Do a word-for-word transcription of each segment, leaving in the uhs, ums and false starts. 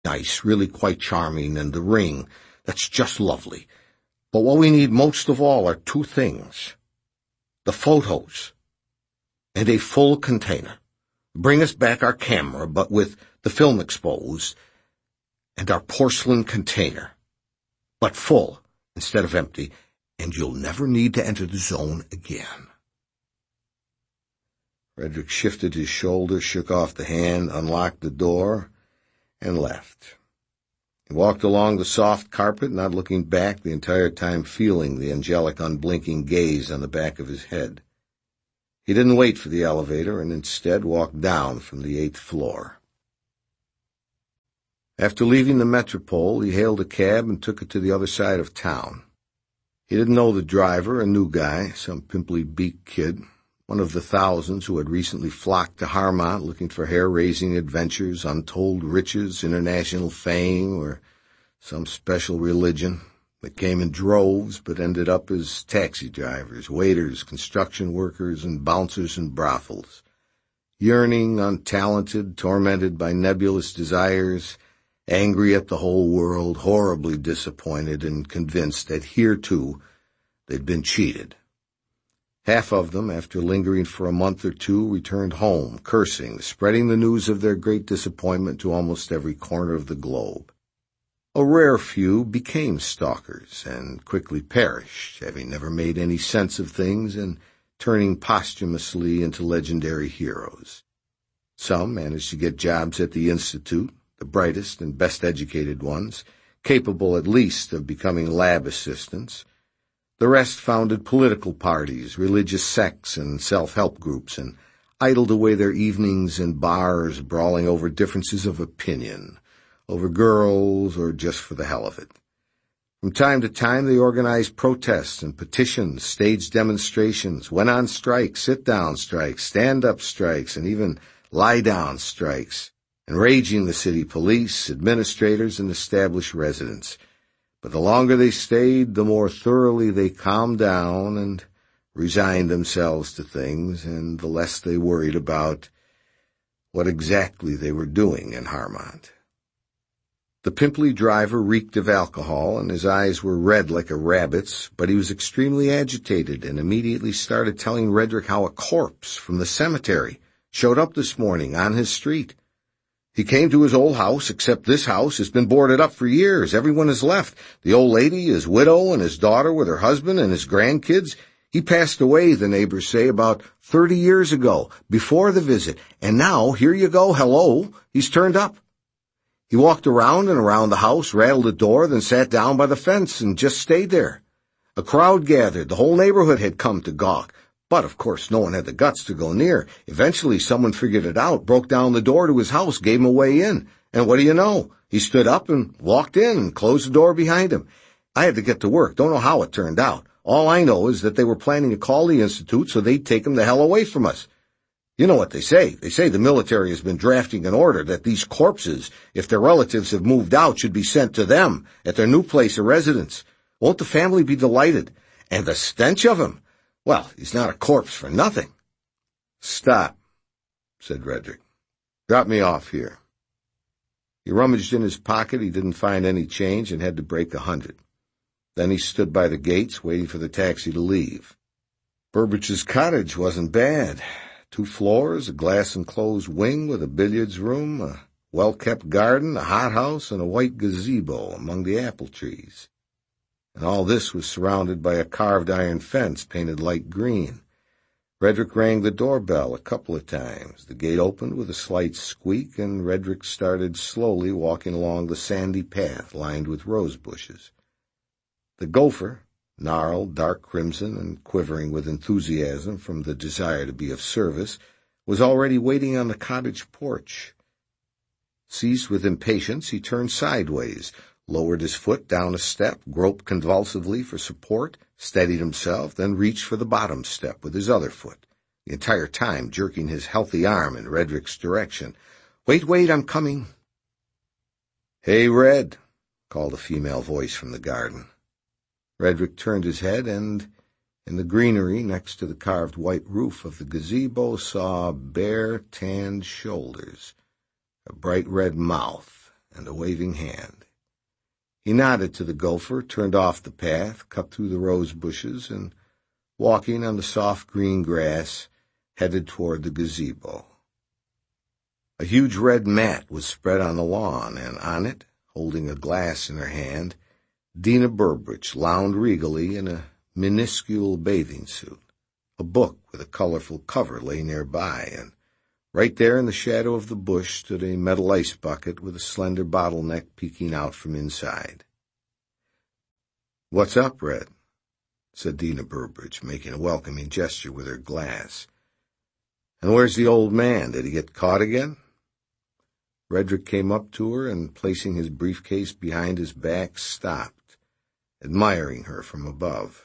nice, really quite charming, and the ring, that's just lovely. But what we need most of all are two things. The photos and a full container. Bring us back our camera, but with the film exposed, and our porcelain container, but full instead of empty, and you'll never need to enter the zone again. Frederick shifted his shoulder, shook off the hand, unlocked the door, and left. He walked along the soft carpet, not looking back, the entire time feeling the angelic, unblinking gaze on the back of his head. He didn't wait for the elevator and instead walked down from the eighth floor. After leaving the Metropole, he hailed a cab and took it to the other side of town. He didn't know the driver, a new guy, some pimply-beaked kid, one of the thousands who had recently flocked to Harmont looking for hair-raising adventures, untold riches, international fame, or some special religion. That came in droves, but ended up as taxi drivers, waiters, construction workers, and bouncers in brothels. Yearning, untalented, tormented by nebulous desires, angry at the whole world, horribly disappointed, and convinced that here, too, they'd been cheated. Half of them, after lingering for a month or two, returned home, cursing, spreading the news of their great disappointment to almost every corner of the globe. A rare few became stalkers and quickly perished, having never made any sense of things and turning posthumously into legendary heroes. Some managed to get jobs at the Institute, the brightest and best educated ones, capable at least of becoming lab assistants. The rest founded political parties, religious sects, and self-help groups, and idled away their evenings in bars, brawling over differences of opinion, over girls, or just for the hell of it. From time to time they organized protests and petitions, staged demonstrations, went on strikes, sit-down strikes, stand-up strikes, and even lie-down strikes, enraging the city police, administrators, and established residents. But the longer they stayed, the more thoroughly they calmed down and resigned themselves to things, and the less they worried about what exactly they were doing in Harmont. The pimply driver reeked of alcohol, and his eyes were red like a rabbit's, but he was extremely agitated and immediately started telling Redrick how a corpse from the cemetery showed up this morning on his street. He came to his old house, except this house has been boarded up for years. Everyone has left. The old lady, his widow, and his daughter with her husband and his grandkids. He passed away, the neighbors say, about thirty years ago, before the visit, and now, here you go, hello, he's turned up. He walked around and around the house, rattled the door, then sat down by the fence and just stayed there. A crowd gathered. The whole neighborhood had come to gawk. But, of course, no one had the guts to go near. Eventually, someone figured it out, broke down the door to his house, gave him a way in. And what do you know? He stood up and walked in and closed the door behind him. I had to get to work. Don't know how it turned out. All I know is that they were planning to call the Institute so they'd take him the hell away from us. You know what they say. They say the military has been drafting an order that these corpses, if their relatives have moved out, should be sent to them at their new place of residence. Won't the family be delighted? And the stench of him. Well, he's not a corpse for nothing. Stop, said Redrick. Drop me off here. He rummaged in his pocket. He didn't find any change and had to break a hundred. Then he stood by the gates, waiting for the taxi to leave. Burbich's cottage wasn't bad. Two floors, a glass-enclosed wing with a billiards room, a well-kept garden, a hothouse, and a white gazebo among the apple trees. And all this was surrounded by a carved iron fence painted light green. Redrick rang the doorbell a couple of times. The gate opened with a slight squeak, and Redrick started slowly walking along the sandy path lined with rose bushes. The gopher, gnarled, dark crimson, and quivering with enthusiasm from the desire to be of service, was already waiting on the cottage porch. Seized with impatience, he turned sideways, lowered his foot down a step, groped convulsively for support, steadied himself, then reached for the bottom step with his other foot, the entire time jerking his healthy arm in Redrick's direction. "Wait, wait, I'm coming." "Hey, Red," called a female voice from the garden. Redrick turned his head and, in the greenery next to the carved white roof of the gazebo, saw bare, tanned shoulders, a bright red mouth, and a waving hand. He nodded to the gopher, turned off the path, cut through the rose bushes, and, walking on the soft green grass, headed toward the gazebo. A huge red mat was spread on the lawn, and on it, holding a glass in her hand, Dina Burbridge lounged regally in a minuscule bathing suit. A book with a colorful cover lay nearby, and right there in the shadow of the bush stood a metal ice bucket with a slender bottleneck peeking out from inside. "What's up, Red?" said Dina Burbridge, making a welcoming gesture with her glass. "And where's the old man? Did he get caught again?" Redrick came up to her and, placing his briefcase behind his back, stopped, admiring her from above.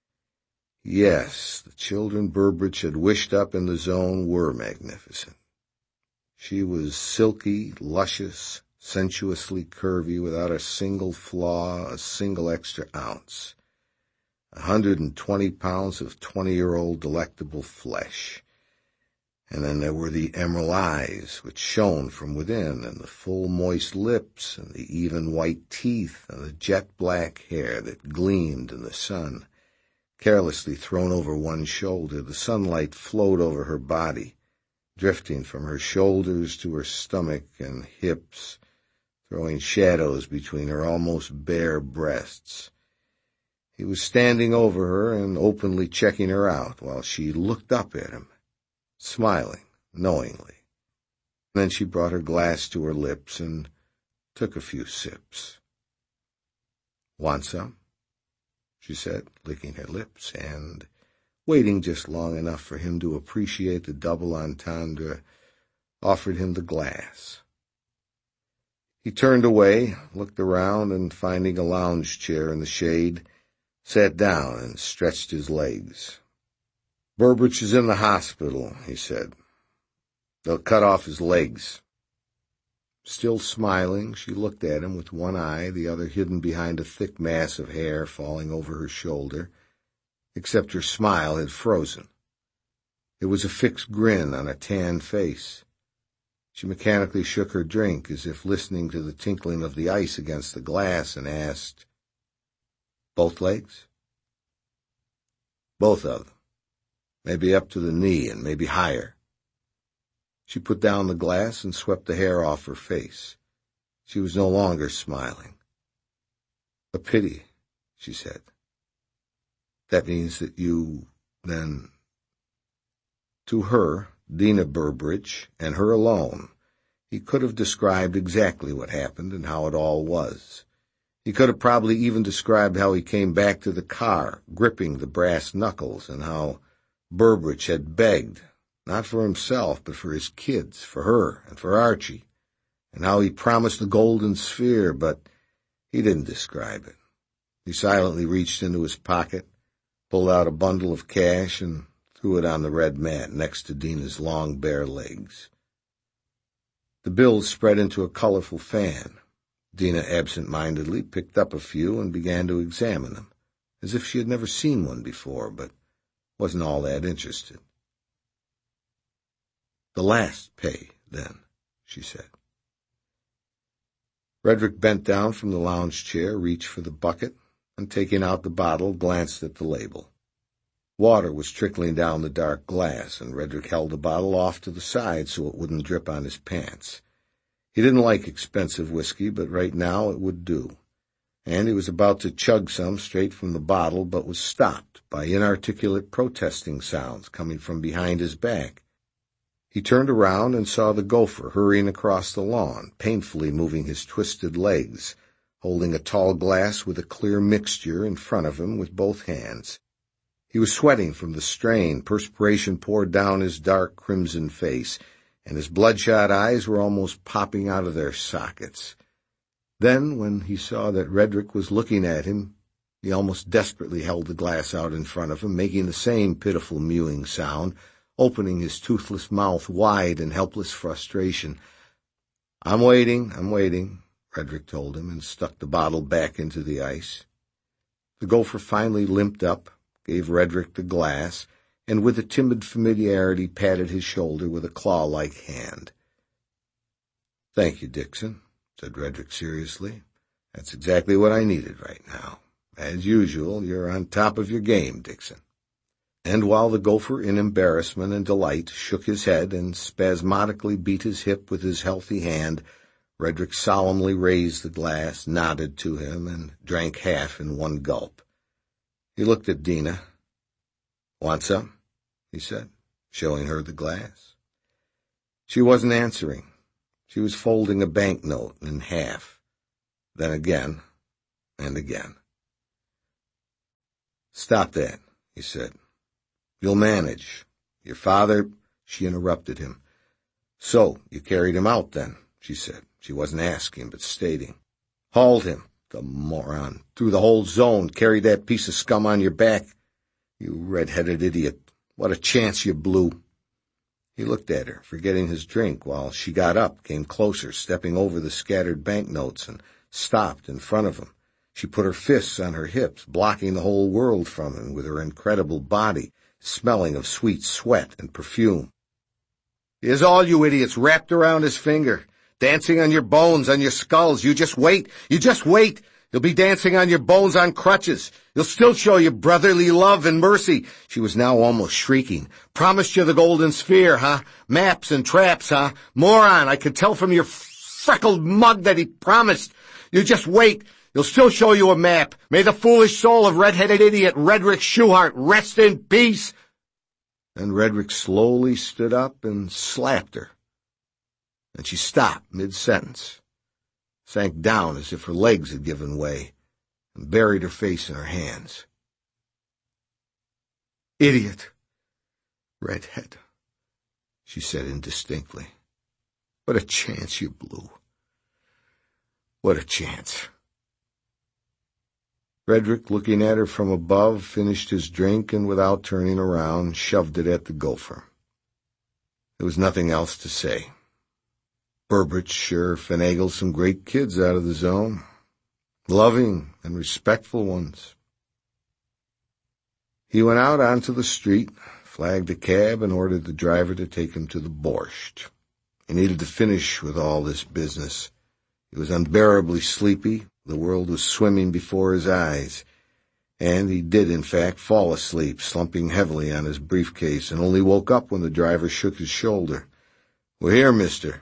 Yes, the children Burbridge had wished up in the zone were magnificent. She was silky, luscious, sensuously curvy, without a single flaw, a single extra ounce. A hundred and twenty pounds of twenty-year-old delectable flesh. And then there were the emerald eyes, which shone from within, and the full, moist lips, and the even white teeth, and the jet-black hair that gleamed in the sun. Carelessly thrown over one shoulder, the sunlight flowed over her body, drifting from her shoulders to her stomach and hips, throwing shadows between her almost bare breasts. He was standing over her and openly checking her out, while she looked up at him, smiling knowingly. Then she brought her glass to her lips and took a few sips. "Want some?" she said, licking her lips, and, waiting just long enough for him to appreciate the double entendre, offered him the glass. He turned away, looked around, and finding a lounge chair in the shade, sat down and stretched his legs. "Burbridge is in the hospital," he said. "They'll cut off his legs." Still smiling, she looked at him with one eye, the other hidden behind a thick mass of hair falling over her shoulder, except her smile had frozen. It was a fixed grin on a tanned face. She mechanically shook her drink, as if listening to the tinkling of the ice against the glass, and asked, "Both legs?" "Both of them. Maybe up to the knee, and maybe higher." She put down the glass and swept the hair off her face. She was no longer smiling. "A pity," she said. "That means that you, then—" To her, Dina Burbridge, and her alone, he could have described exactly what happened and how it all was. He could have probably even described how he came back to the car, gripping the brass knuckles, and how Burbridge had begged, not for himself, but for his kids, for her, and for Archie, and how he promised the golden sphere, but he didn't describe it. He silently reached into his pocket, pulled out a bundle of cash, and threw it on the red mat next to Dina's long, bare legs. The bills spread into a colorful fan. Dina absent-mindedly picked up a few and began to examine them, as if she had never seen one before, but wasn't all that interested. "The last pay, then," she said. Redrick bent down from the lounge chair, reached for the bucket, and taking out the bottle, glanced at the label. Water was trickling down the dark glass, and Redrick held the bottle off to the side so it wouldn't drip on his pants. He didn't like expensive whiskey, but right now it would do, and he was about to chug some straight from the bottle, but was stopped by inarticulate protesting sounds coming from behind his back. He turned around and saw the gopher hurrying across the lawn, painfully moving his twisted legs, holding a tall glass with a clear mixture in front of him with both hands. He was sweating from the strain, perspiration poured down his dark crimson face, and his bloodshot eyes were almost popping out of their sockets. Then, when he saw that Redrick was looking at him, he almost desperately held the glass out in front of him, making the same pitiful mewing sound, opening his toothless mouth wide in helpless frustration. "I'm waiting, I'm waiting," Redrick told him, and stuck the bottle back into the ice. The gopher finally limped up, gave Redrick the glass, and with a timid familiarity patted his shoulder with a claw-like hand. "Thank you, Dixon," said Redrick seriously. "That's exactly what I needed right now. As usual, you're on top of your game, Dixon." And while the gopher, in embarrassment and delight, shook his head and spasmodically beat his hip with his healthy hand, Redrick solemnly raised the glass, nodded to him, and drank half in one gulp. He looked at Dina. "Want some?" he said, showing her the glass. She wasn't answering. She was folding a banknote in half, then again and again. "Stop that," he said. "You'll manage. Your father—" She interrupted him. "So, you carried him out, then," she said. She wasn't asking, but stating. "Hauled him, the moron, through the whole zone, carried that piece of scum on your back. You red-headed idiot. What a chance you blew." He looked at her, forgetting his drink, while she got up, came closer, stepping over the scattered banknotes, and stopped in front of him. She put her fists on her hips, blocking the whole world from him with her incredible body, smelling of sweet sweat and perfume. "Here's all you idiots wrapped around his finger, dancing on your bones, on your skulls. You just wait. You just wait. You'll be dancing on your bones on crutches. You'll still show your brotherly love and mercy." She was now almost shrieking. "Promised you the golden sphere, huh? Maps and traps, huh? Moron, I could tell from your freckled mug that he promised. You just wait. You'll still show you a map. May the foolish soul of red-headed idiot Redrick Shuhart rest in peace." And Redrick slowly stood up and slapped her. And she stopped mid-sentence, sank down as if her legs had given way, and buried her face in her hands. "Idiot. Redhead," she said indistinctly. "What a chance you blew. What a chance." Redrick, looking at her from above, finished his drink and, without turning around, shoved it at the gopher. There was nothing else to say. Burbage sure finagled some great kids out of the zone. Loving and respectful ones. He went out onto the street, flagged a cab, and ordered the driver to take him to the Borscht. He needed to finish with all this business. He was unbearably sleepy. The world was swimming before his eyes. And he did, in fact, fall asleep, slumping heavily on his briefcase, and only woke up when the driver shook his shoulder. "We're here, mister."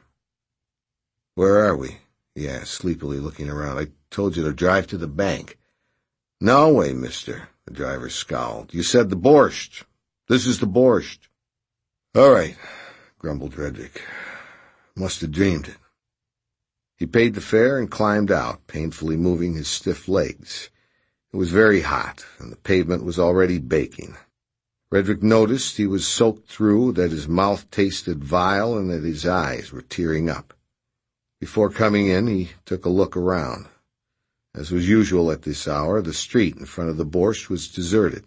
"Where are we?" he asked, sleepily looking around. "I told you to drive to the bank." "No way, mister," the driver scowled. "You said the Borscht. This is the Borscht." "All right," grumbled Redrick. "Must have dreamed it." He paid the fare and climbed out, painfully moving his stiff legs. It was very hot, and the pavement was already baking. Redrick noticed he was soaked through, that his mouth tasted vile, and that his eyes were tearing up. Before coming in, he took a look around. As was usual at this hour, the street in front of the Borscht was deserted.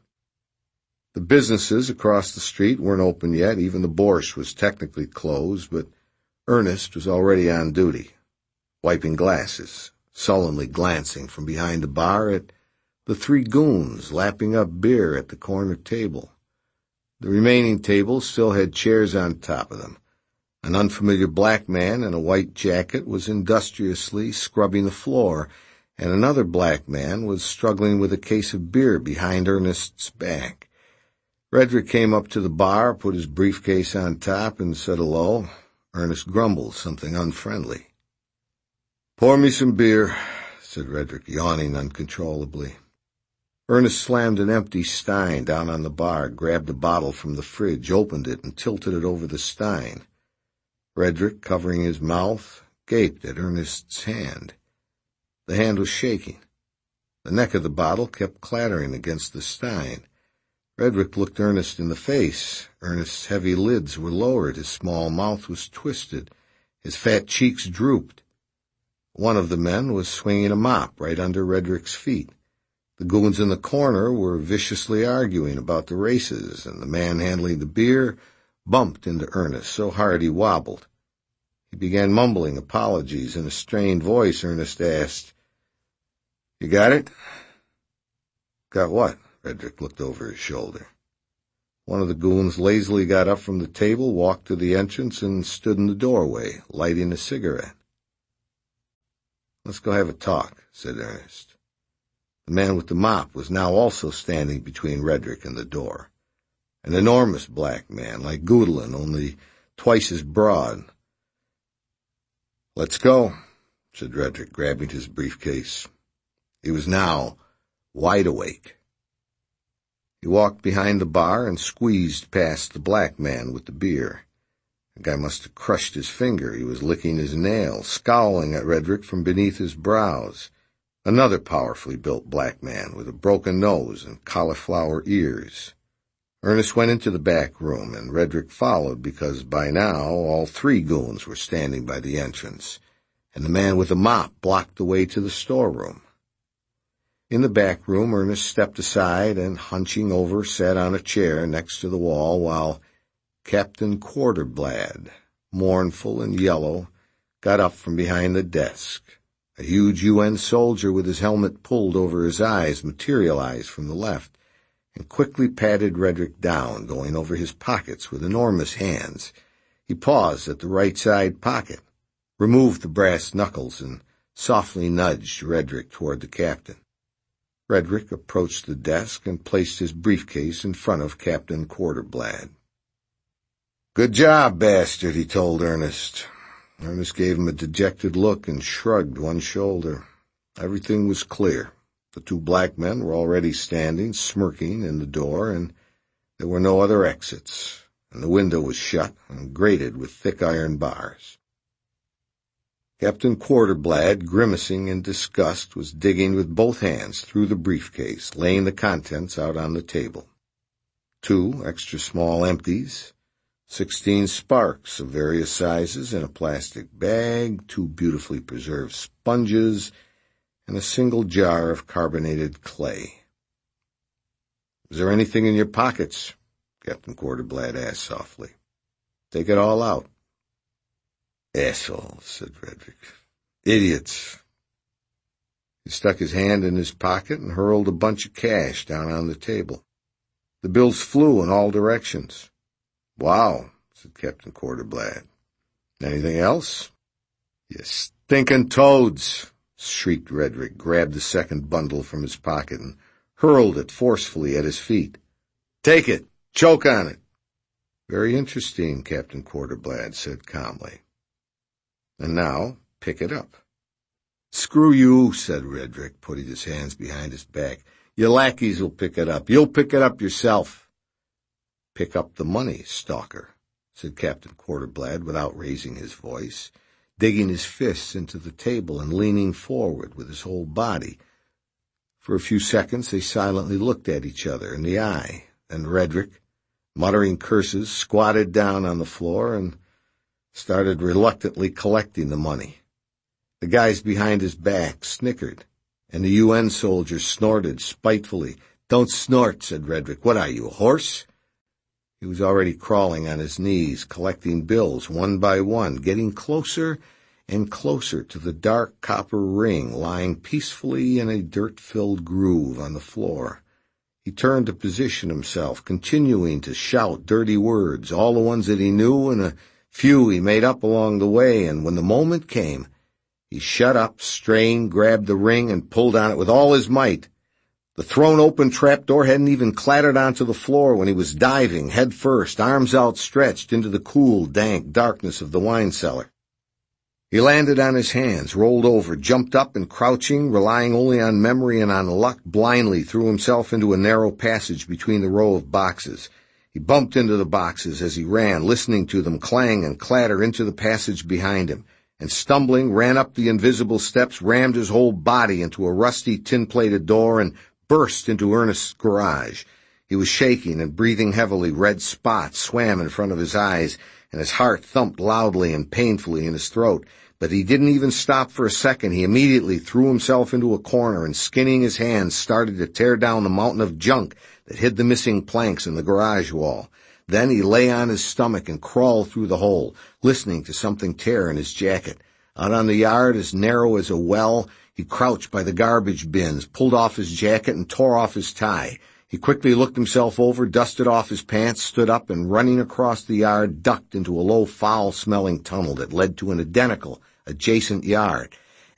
The businesses across the street weren't open yet. Even the Borscht was technically closed, but Ernest was already on duty, wiping glasses, sullenly glancing from behind the bar at the three goons lapping up beer at the corner table. The remaining tables still had chairs on top of them. An unfamiliar black man in a white jacket was industriously scrubbing the floor, and another black man was struggling with a case of beer behind Ernest's back. Redrick came up to the bar, put his briefcase on top, and said hello. Ernest grumbled something unfriendly. "Pour me some beer," said Redrick, yawning uncontrollably. Ernest slammed an empty stein down on the bar, grabbed a bottle from the fridge, opened it, and tilted it over the stein. Redrick, covering his mouth, gaped at Ernest's hand. The hand was shaking. The neck of the bottle kept clattering against the stein. Redrick looked Ernest in the face. Ernest's heavy lids were lowered, his small mouth was twisted, his fat cheeks drooped. One of the men was swinging a mop right under Redrick's feet. The goons in the corner were viciously arguing about the races, and the man handling the beer bumped into Ernest so hard he wobbled. He began mumbling apologies in a strained voice. Ernest asked, "You got it?" "Got what?" Redrick looked over his shoulder. One of the goons lazily got up from the table, walked to the entrance, and stood in the doorway, lighting a cigarette. Let's go have a talk, said Ernest. The man with the mop was now also standing between Redrick and the door. An enormous black man, like Goodlin, only twice as broad. Let's go, said Redrick, grabbing his briefcase. He was now wide awake. He walked behind the bar and squeezed past the black man with the beer. The guy must have crushed his finger. He was licking his nail, scowling at Redrick from beneath his brows. Another powerfully built black man with a broken nose and cauliflower ears. Ernest went into the back room, and Redrick followed because by now all three goons were standing by the entrance, and the man with the mop blocked the way to the storeroom. In the back room, Ernest stepped aside and, hunching over, sat on a chair next to the wall while Captain Quarterblad, mournful and yellow, got up from behind the desk. A huge U N soldier with his helmet pulled over his eyes materialized from the left and quickly patted Redrick down, going over his pockets with enormous hands. He paused at the right side pocket, removed the brass knuckles, and softly nudged Redrick toward the captain. Redrick approached the desk and placed his briefcase in front of Captain Quarterblad. "Good job, bastard," he told Ernest. Ernest gave him a dejected look and shrugged one shoulder. Everything was clear. The two black men were already standing, smirking, in the door, and there were no other exits, and the window was shut and grated with thick iron bars. Captain Quarterblad, grimacing in disgust, was digging with both hands through the briefcase, laying the contents out on the table. Two extra-small empties, sixteen sparks of various sizes in a plastic bag, two beautifully preserved sponges, and a single jar of carbonated clay. "Is there anything in your pockets?" Captain Quarterblad asked softly. "Take it all out." "Assholes," said Redrick. "Idiots." He stuck his hand in his pocket and hurled a bunch of cash down on the table. The bills flew in all directions. "Wow," said Captain Quarterblad. "Anything else?" "You stinking toads!" shrieked Redrick, grabbed the second bundle from his pocket and hurled it forcefully at his feet. "Take it! Choke on it!" "Very interesting," Captain Quarterblad said calmly. "And now, pick it up." "Screw you," said Redrick, putting his hands behind his back. "Your lackeys will pick it up. You'll pick it up yourself." "Pick up the money, stalker," said Captain Quarterblad without raising his voice, digging his fists into the table and leaning forward with his whole body. For a few seconds they silently looked at each other in the eye, and Redrick, muttering curses, squatted down on the floor and started reluctantly collecting the money. The guys behind his back snickered, and the U N soldier snorted spitefully. "Don't snort," said Redrick. "What are you, a horse?" He was already crawling on his knees, collecting bills one by one, getting closer and closer to the dark copper ring lying peacefully in a dirt-filled groove on the floor. He turned to position himself, continuing to shout dirty words, all the ones that he knew and a few he made up along the way, and when the moment came, he shut up, strained, grabbed the ring, and pulled on it with all his might. The thrown-open trapdoor hadn't even clattered onto the floor when he was diving, head first, arms outstretched, into the cool, dank darkness of the wine cellar. He landed on his hands, rolled over, jumped up, and crouching, relying only on memory and on luck, blindly threw himself into a narrow passage between the row of boxes. He bumped into the boxes as he ran, listening to them clang and clatter into the passage behind him, and stumbling, ran up the invisible steps, rammed his whole body into a rusty tin-plated door, and burst into Ernest's garage. He was shaking and breathing heavily. Red spots swam in front of his eyes, and his heart thumped loudly and painfully in his throat. But he didn't even stop for a second. He immediately threw himself into a corner and, skinning his hands, started to tear down the mountain of junk that hid the missing planks in the garage wall. Then he lay on his stomach and crawled through the hole, listening to something tear in his jacket. Out on the yard, as narrow as a well, he crouched by the garbage bins, pulled off his jacket, and tore off his tie. He quickly looked himself over, dusted off his pants, stood up, and running across the yard, ducked into a low, foul-smelling tunnel that led to an identical, adjacent yard.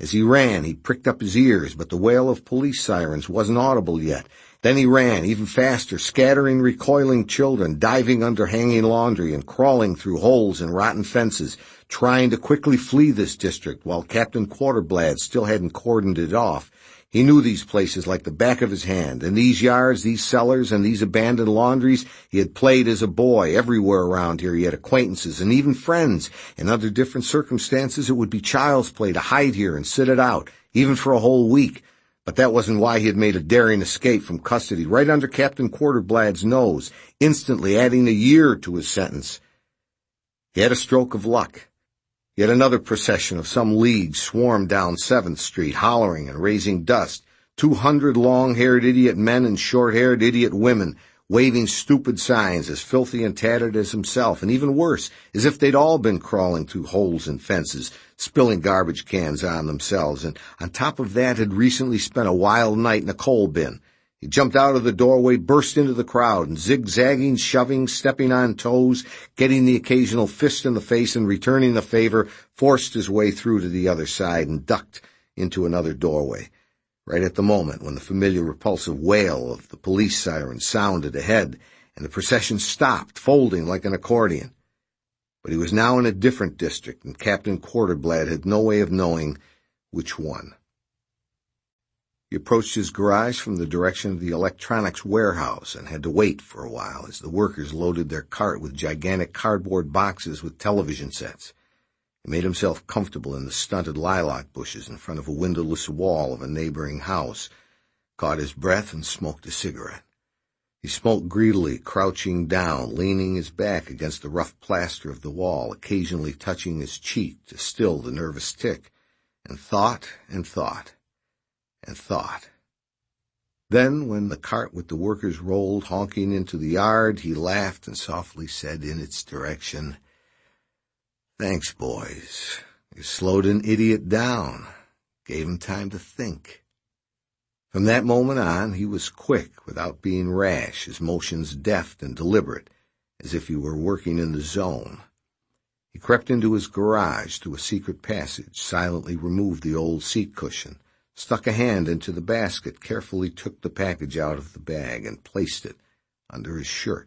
As he ran, he pricked up his ears, but the wail of police sirens wasn't audible yet. Then he ran, even faster, scattering recoiling children, diving under hanging laundry and crawling through holes in rotten fences, trying to quickly flee this district while Captain Quarterblad still hadn't cordoned it off. He knew these places like the back of his hand, and these yards, these cellars, and these abandoned laundries. He had played as a boy. Everywhere around here he had acquaintances and even friends, and under different circumstances it would be child's play to hide here and sit it out, even for a whole week. But that wasn't why he had made a daring escape from custody, right under Captain Quarterblad's nose, instantly adding a year to his sentence. He had a stroke of luck. Yet another procession of some league swarmed down seventh Street, hollering and raising dust. Two hundred long-haired idiot men and short-haired idiot women, waving stupid signs as filthy and tattered as himself, and even worse, as if they'd all been crawling through holes in fences, spilling garbage cans on themselves, and on top of that had recently spent a wild night in a coal bin. He jumped out of the doorway, burst into the crowd, and zigzagging, shoving, stepping on toes, getting the occasional fist in the face and returning the favor, forced his way through to the other side and ducked into another doorway. Right at the moment when the familiar repulsive wail of the police siren sounded ahead, and the procession stopped, folding like an accordion. But he was now in a different district, and Captain Quarterblad had no way of knowing which one. He approached his garage from the direction of the electronics warehouse and had to wait for a while as the workers loaded their cart with gigantic cardboard boxes with television sets. He made himself comfortable in the stunted lilac bushes in front of a windowless wall of a neighboring house, caught his breath, and smoked a cigarette. He smoked greedily, crouching down, leaning his back against the rough plaster of the wall, occasionally touching his cheek to still the nervous tick, and thought and thought. and thought. Then, when the cart with the workers rolled honking into the yard, he laughed and softly said in its direction, "Thanks, boys. You slowed an idiot down, gave him time to think." From that moment on, he was quick without being rash, his motions deft and deliberate, as if he were working in the zone. He crept into his garage through a secret passage, silently removed the old seat cushion, stuck a hand into the basket, carefully took the package out of the bag, and placed it under his shirt.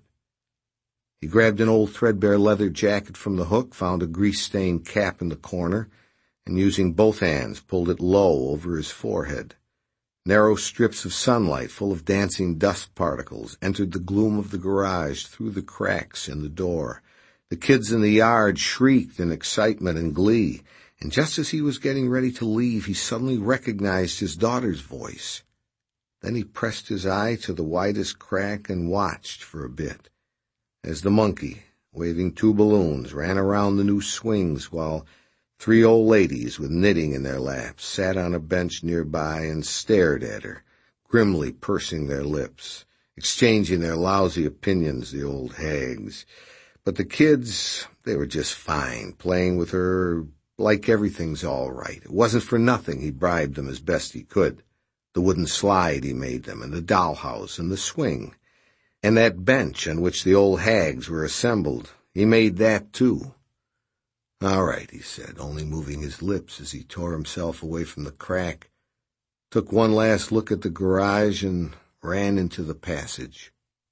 He grabbed an old threadbare leather jacket from the hook, found a grease-stained cap in the corner, and using both hands pulled it low over his forehead. Narrow strips of sunlight, full of dancing dust particles, entered the gloom of the garage through the cracks in the door. The kids in the yard shrieked in excitement and glee, and just as he was getting ready to leave, he suddenly recognized his daughter's voice. Then he pressed his eye to the widest crack and watched for a bit, as the monkey, waving two balloons, ran around the new swings while three old ladies with knitting in their laps sat on a bench nearby and stared at her, grimly pursing their lips, exchanging their lousy opinions, the old hags. But the kids, they were just fine, playing with her like everything's all right. It wasn't for nothing he bribed them as best he could. The wooden slide he made them, and the dollhouse, and the swing. And that bench on which the old hags were assembled, he made that too. "All right," he said, only moving his lips as he tore himself away from the crack, took one last look at the garage, and ran into the passage.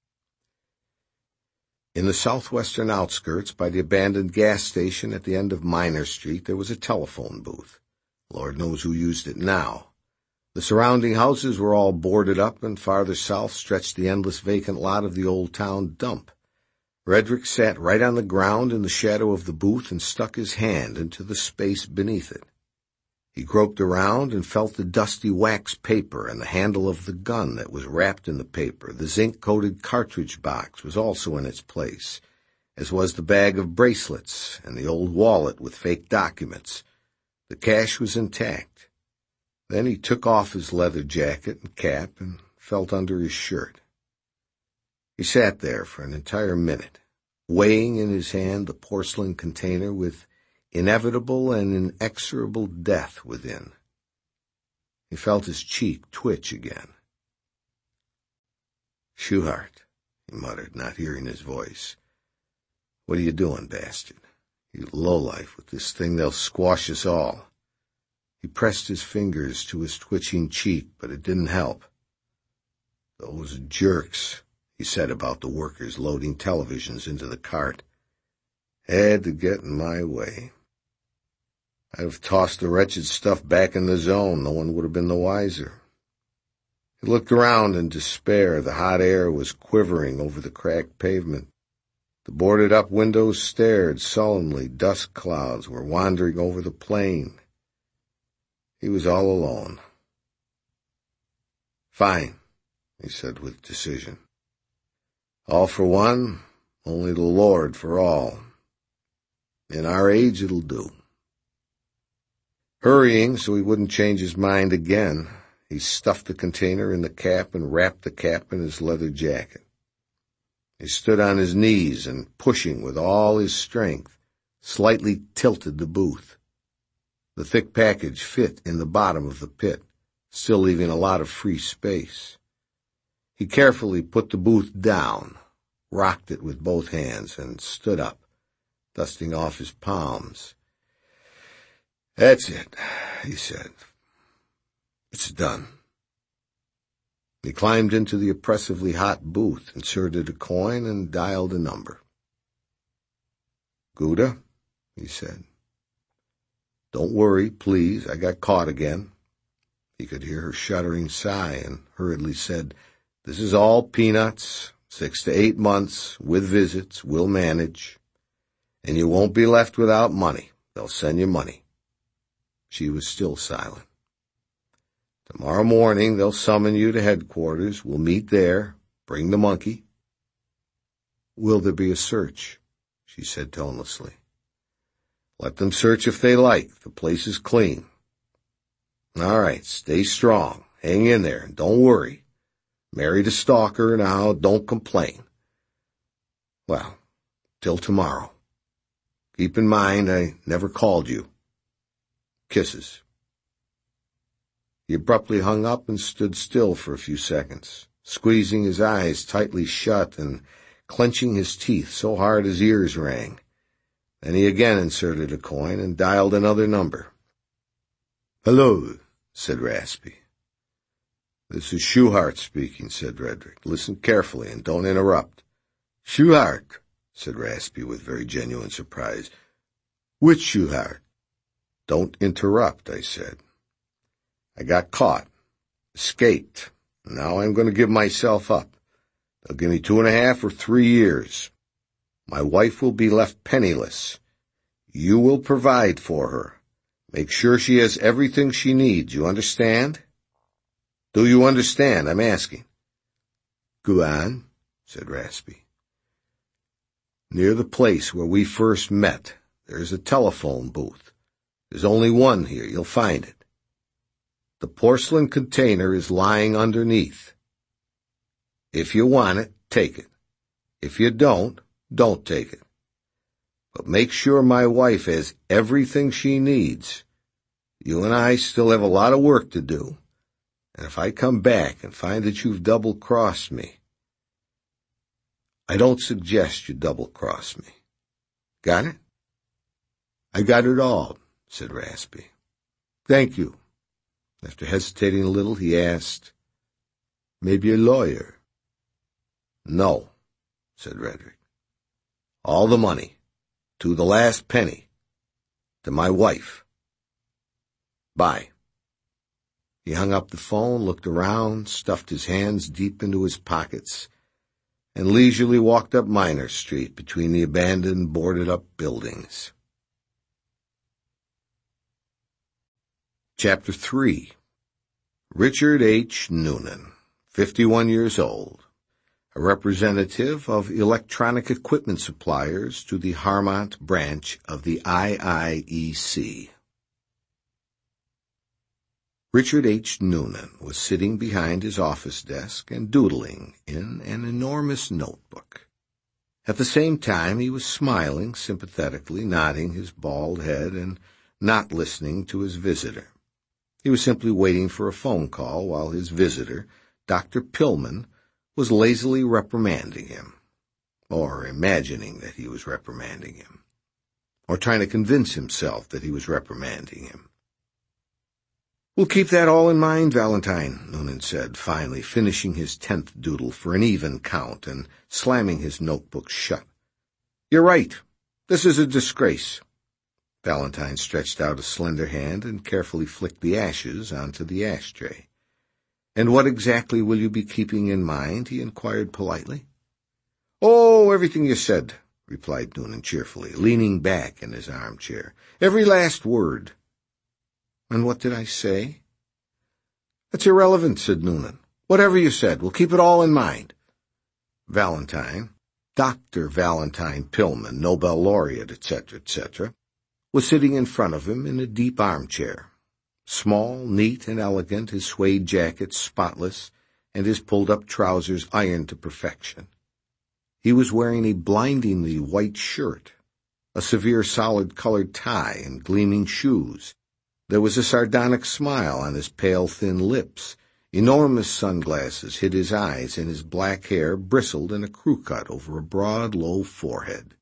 In the southwestern outskirts, by the abandoned gas station at the end of Minor Street, there was a telephone booth. Lord knows who used it now. The surrounding houses were all boarded up, and farther south stretched the endless vacant lot of the old town dump. Redrick sat right on the ground in the shadow of the booth and stuck his hand into the space beneath it. He groped around and felt the dusty wax paper and the handle of the gun that was wrapped in the paper. The zinc-coated cartridge box was also in its place, as was the bag of bracelets and the old wallet with fake documents. The cash was intact. Then he took off his leather jacket and cap and felt under his shirt. He sat there for an entire minute, weighing in his hand the porcelain container with inevitable and inexorable death within. He felt his cheek twitch again. "Schuhart," he muttered, not hearing his voice. "What are you doing, bastard? You lowlife, with this thing they'll squash us all." He pressed his fingers to his twitching cheek, but it didn't help. "Those jerks," he said about the workers loading televisions into the cart, "had to get in my way. I'd have tossed the wretched stuff back in the zone. No one would have been the wiser." He looked around in despair. The hot air was quivering over the cracked pavement. The boarded-up windows stared sullenly. Dust clouds were wandering over the plain. He was all alone. "Fine," he said with decision. "All for one, only the Lord for all. In our age it'll do." Hurrying so he wouldn't change his mind again, he stuffed the container in the cap and wrapped the cap in his leather jacket. He stood on his knees and, pushing with all his strength, slightly tilted the booth. The thick package fit in the bottom of the pit, still leaving a lot of free space. He carefully put the booth down, rocked it with both hands, and stood up, dusting off his palms. "That's it," he said. "It's done." He climbed into the oppressively hot booth, inserted a coin, and dialed a number. "Gouda," he said. "Don't worry, please. I got caught again." He could hear her shuddering sigh and hurriedly said, "This is all peanuts. Six to eight months, with visits, we'll manage. And you won't be left without money. They'll send you money." She was still silent. "Tomorrow morning they'll summon you to headquarters. We'll meet there. Bring the monkey." "Will there be a search?" she said tonelessly. "Let them search if they like. The place is clean." "All right, stay strong. Hang in there, and don't worry. Married a stalker now, don't complain. Well, till tomorrow. Keep in mind I never called you. Kisses." He abruptly hung up and stood still for a few seconds, squeezing his eyes tightly shut and clenching his teeth so hard his ears rang. Then he again inserted a coin and dialed another number. "Hello," said Raspy. "This is Schuhart speaking," said Redrick. "Listen carefully and don't interrupt." "Schuhart," said Raspy with very genuine surprise. "Which Schuhart?" "Don't interrupt," I said. "I got caught, escaped. Now I'm going to give myself up. They'll give me two and a half or three years. My wife will be left penniless. You will provide for her. Make sure she has everything she needs. You understand? Do you understand, I'm asking?" "Go on," said Raspy. "Near the place where we first met, there's a telephone booth. There's only one here. You'll find it. The porcelain container is lying underneath. If you want it, take it. If you don't, don't take it. But make sure my wife has everything she needs. You and I still have a lot of work to do. And if I come back and find that you've double-crossed me, I don't suggest you double-cross me. Got it?" "I got it all," said Raspy. "Thank you." After hesitating a little, he asked, "Maybe a lawyer?" "No," said Redrick. "All the money, to the last penny, to my wife. Bye." He hung up the phone, looked around, stuffed his hands deep into his pockets, and leisurely walked up Minor Street between the abandoned, boarded-up buildings. Chapter three. Richard H. Noonan, fifty-one years old, a representative of electronic equipment suppliers to the Harmont branch of the I I E C. Richard H. Noonan was sitting behind his office desk and doodling in an enormous notebook. At the same time, he was smiling sympathetically, nodding his bald head, and not listening to his visitor. He was simply waiting for a phone call while his visitor, Doctor Pillman, was lazily reprimanding him, or imagining that he was reprimanding him, or trying to convince himself that he was reprimanding him. We'll keep that all in mind, Valentine, Noonan said, finally finishing his tenth doodle for an even count and slamming his notebook shut. You're right. This is a disgrace. Valentine stretched out a slender hand and carefully flicked the ashes onto the ashtray. And what exactly will you be keeping in mind? He inquired politely. Oh, everything you said, replied Noonan cheerfully, leaning back in his armchair. Every last word. And what did I say? That's irrelevant, said Noonan. Whatever you said, we'll keep it all in mind. Valentine, Doctor Valentine Pillman, Nobel laureate, et cetera, et cetera, was sitting in front of him in a deep armchair. Small, neat, and elegant, his suede jacket spotless, and his pulled-up trousers ironed to perfection. He was wearing a blindingly white shirt, a severe solid-colored tie, and gleaming shoes. There was a sardonic smile on his pale, thin lips. Enormous sunglasses hid his eyes, and his black hair bristled in a crew-cut over a broad, low forehead.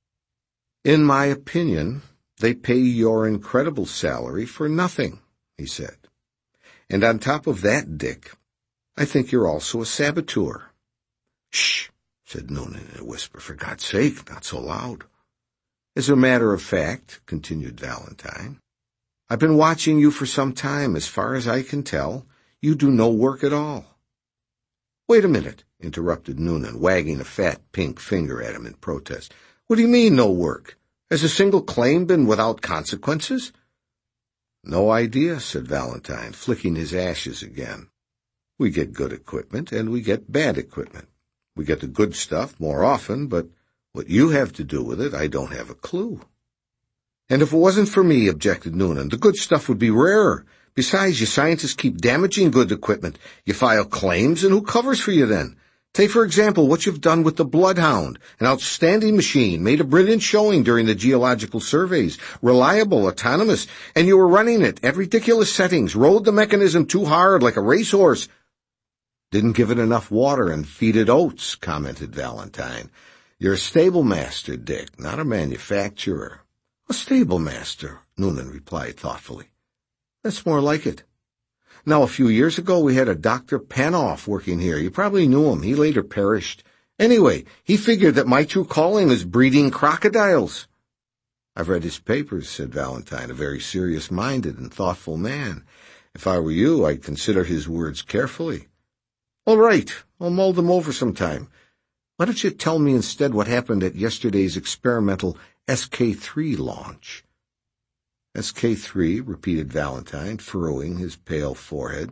In my opinion, they pay your incredible salary for nothing, he said. And on top of that, Dick, I think you're also a saboteur. Shh, said Noonan in a whisper. For God's sake, not so loud. As a matter of fact, continued Valentine, I've been watching you for some time. As far as I can tell, you do no work at all. Wait a minute, interrupted Noonan, wagging a fat pink finger at him in protest. What do you mean, no work? Has a single claim been without consequences? No idea, said Valentine, flicking his ashes again. We get good equipment, and we get bad equipment. We get the good stuff more often, but what you have to do with it, I don't have a clue. And if it wasn't for me, objected Noonan, the good stuff would be rarer. Besides, you scientists keep damaging good equipment. You file claims, and who covers for you then? Take, for example, what you've done with the Bloodhound, an outstanding machine, made a brilliant showing during the geological surveys, reliable, autonomous, and you were running it at ridiculous settings, rode the mechanism too hard like a racehorse. Didn't give it enough water and feed it oats, commented Valentine. You're a stable master, Dick, not a manufacturer. A stable master, Noonan replied thoughtfully. That's more like it. Now, a few years ago, we had a Doctor Panoff working here. You probably knew him. He later perished. Anyway, he figured that my true calling is breeding crocodiles. I've read his papers, said Valentine, a very serious-minded and thoughtful man. If I were you, I'd consider his words carefully. All right, I'll mull them over sometime. Why don't you tell me instead what happened at yesterday's experimental S K three launch? S K three, repeated Valentine, furrowing his pale forehead.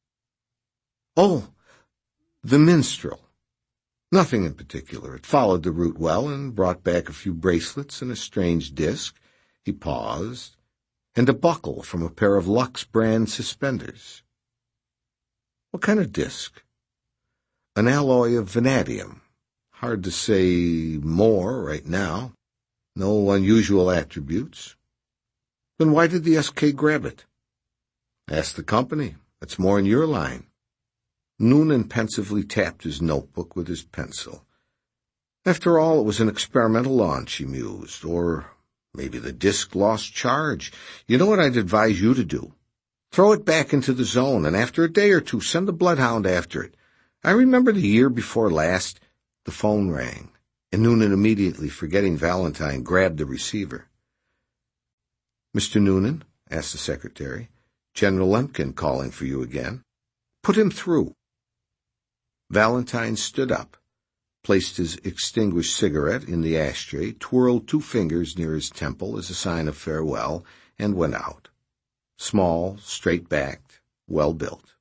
Oh, the Minstrel. Nothing in particular. It followed the route well and brought back a few bracelets and a strange disc. He paused, and a buckle from a pair of Lux brand suspenders. What kind of disc? An alloy of vanadium. Hard to say more right now. No unusual attributes. Then why did the S K grab it? Ask the company. That's more in your line. Noonan pensively tapped his notebook with his pencil. After all, it was an experimental launch, he mused. Or maybe the disc lost charge. You know what I'd advise you to do? Throw it back into the zone, and after a day or two, send the Bloodhound after it. I remember the year before last, the phone rang, and Noonan immediately, forgetting Valentine, grabbed the receiver. Mister Noonan, asked the secretary, General Lemkin calling for you again. Put him through. Valentine stood up, placed his extinguished cigarette in the ashtray, twirled two fingers near his temple as a sign of farewell, and went out. Small, straight-backed, well-built.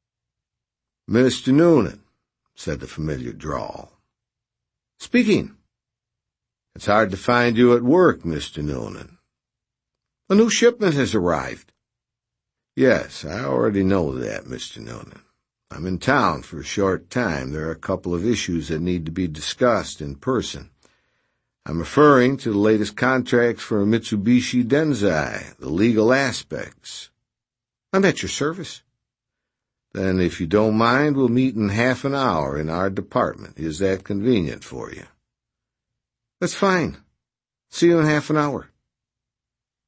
Mister Noonan, said the familiar drawl. Speaking. It's hard to find you at work, Mister Noonan. A new shipment has arrived. Yes, I already know that, Mister Noonan. I'm in town for a short time. There are a couple of issues that need to be discussed in person. I'm referring to the latest contracts for Mitsubishi Denzai, the legal aspects. I'm at your service. Then, if you don't mind, we'll meet in half an hour in our department. Is that convenient for you? That's fine. See you in half an hour.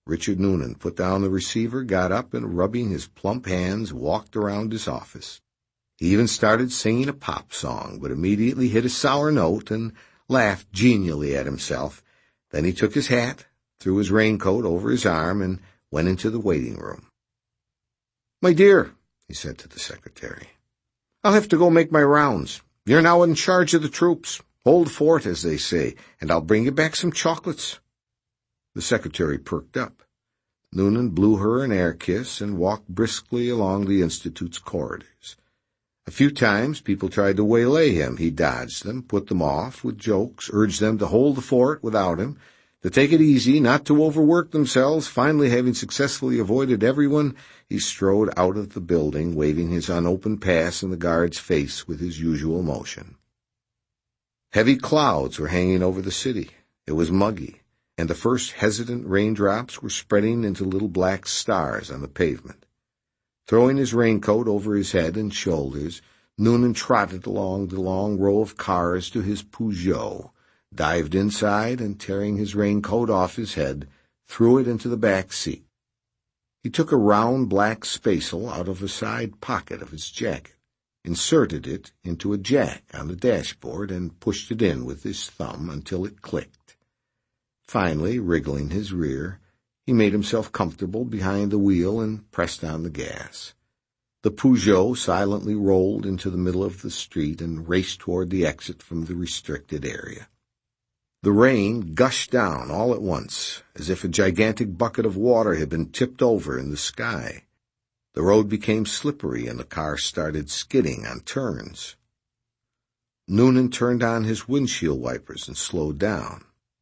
Richard Noonan put down the receiver, got up, and rubbing his plump hands, walked around his office. He even started singing a pop song, but immediately hit a sour note and laughed genially at himself. Then he took his hat, threw his raincoat over his arm, and went into the waiting room. "My dear," he said to the secretary, "I'll have to go make my rounds. You're now in charge of the troops. Hold fort, as they say, and I'll bring you back some chocolates." The secretary perked up. Noonan blew her an air kiss and walked briskly along the Institute's corridors. A few times people tried to waylay him. He dodged them, put them off with jokes, urged them to hold the fort without him, to take it easy, not to overwork themselves. Finally, having successfully avoided everyone, he strode out of the building, waving his unopened pass in the guard's face with his usual motion. Heavy clouds were hanging over the city. It was muggy, and the first hesitant raindrops were spreading into little black stars on the pavement. Throwing his raincoat over his head and shoulders, Noonan trotted along the long row of cars to his Peugeot, dived inside, and tearing his raincoat off his head, threw it into the back seat. He took a round black spaceal out of a side pocket of his jacket, inserted it into a jack on the dashboard, and pushed it in with his thumb until it clicked. Finally, wriggling his rear, he made himself comfortable behind the wheel and pressed on the gas. The Peugeot silently rolled into the middle of the street and raced toward the exit from the restricted area. The rain gushed down all at once, as if a gigantic bucket of water had been tipped over in the sky. The road became slippery, and the car started skidding on turns. Noonan turned on his windshield wipers and slowed down.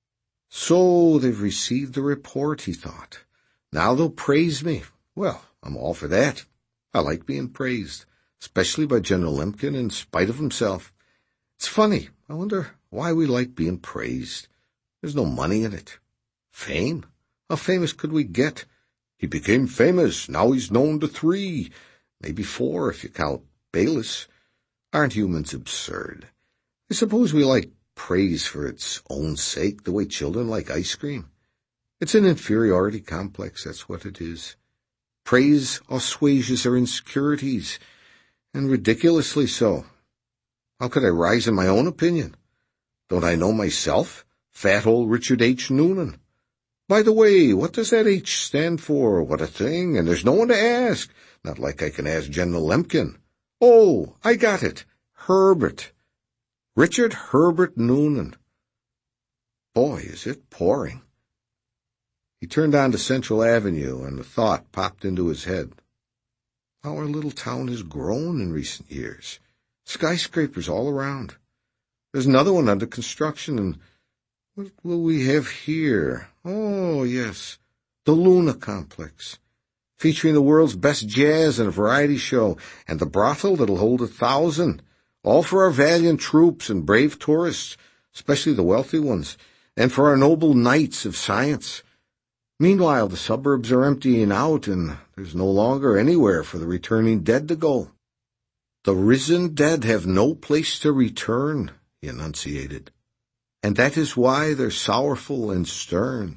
"So they've received the report," he thought. "Now they'll praise me. Well, I'm all for that. I like being praised, especially by General Lemkin in spite of himself. It's funny. I wonder why we like being praised. There's no money in it. Fame? How famous could we get? He became famous. Now he's known to three, maybe four if you count Bayliss. Aren't humans absurd? I suppose we like praise for its own sake, the way children like ice cream. It's an inferiority complex, that's what it is. Praise assuages our insecurities, and ridiculously so. How could I rise in my own opinion? Don't I know myself? Fat old Richard H. Noonan. By the way, what does that H stand for? What a thing, and there's no one to ask. Not like I can ask General Lemkin. Oh, I got it. Herbert. Richard Herbert Noonan. Boy, is it pouring. He turned onto Central Avenue, and the thought popped into his head. How our little town has grown in recent years. Skyscrapers all around. There's another one under construction, and what will we have here? Oh, yes, the Luna Complex, featuring the world's best jazz and a variety show, and the brothel that'll hold a thousand. All for our valiant troops and brave tourists, especially the wealthy ones, and for our noble knights of science. Meanwhile, the suburbs are emptying out, and there's no longer anywhere for the returning dead to go. The risen dead have no place to return, he enunciated, and that is why they're sorrowful and stern.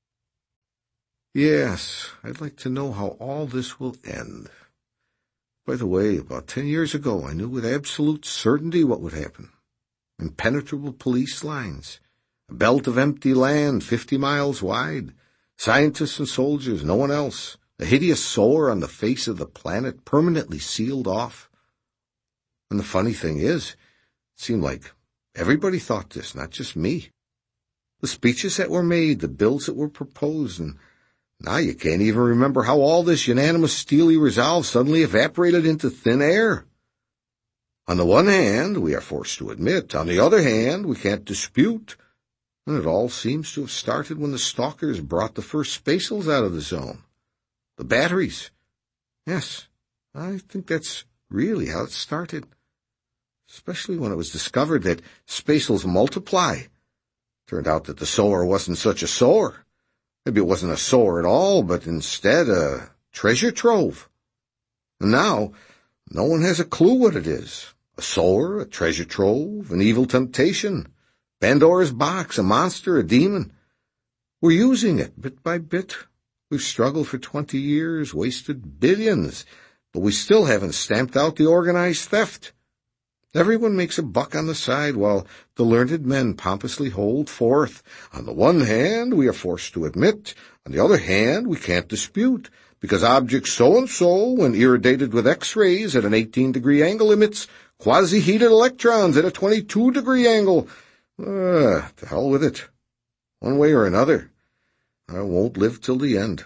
Yes, I'd like to know how all this will end. By the way, about ten years ago, I knew with absolute certainty what would happen. Impenetrable police lines, a belt of empty land fifty miles wide, scientists and soldiers, no one else, a hideous sore on the face of the planet permanently sealed off. And the funny thing is, it seemed like everybody thought this, not just me. The speeches that were made, the bills that were proposed, and now you can't even remember how all this unanimous steely resolve suddenly evaporated into thin air. On the one hand, we are forced to admit. On the other hand, we can't dispute. And it all seems to have started when the stalkers brought the first spaceals out of the zone. The batteries. Yes, I think that's really how it started. Especially when it was discovered that spaceals multiply. Turned out that the sower wasn't such a sower. Maybe it wasn't a sower at all, but instead a treasure trove. And now, no one has a clue what it is. A sower, a treasure trove, an evil temptation, Pandora's box, a monster, a demon. We're using it bit by bit, We've struggled for twenty years, wasted billions, but we still haven't stamped out the organized theft. Everyone makes a buck on the side, while the learned men pompously hold forth. On the one hand, we are forced to admit, on the other hand, we can't dispute, because object so-and-so, when irradiated with X-rays at an eighteen-degree angle, emits quasi-heated electrons at a twenty-two-degree angle. Ah, to hell with it. One way or another, I won't live till the end.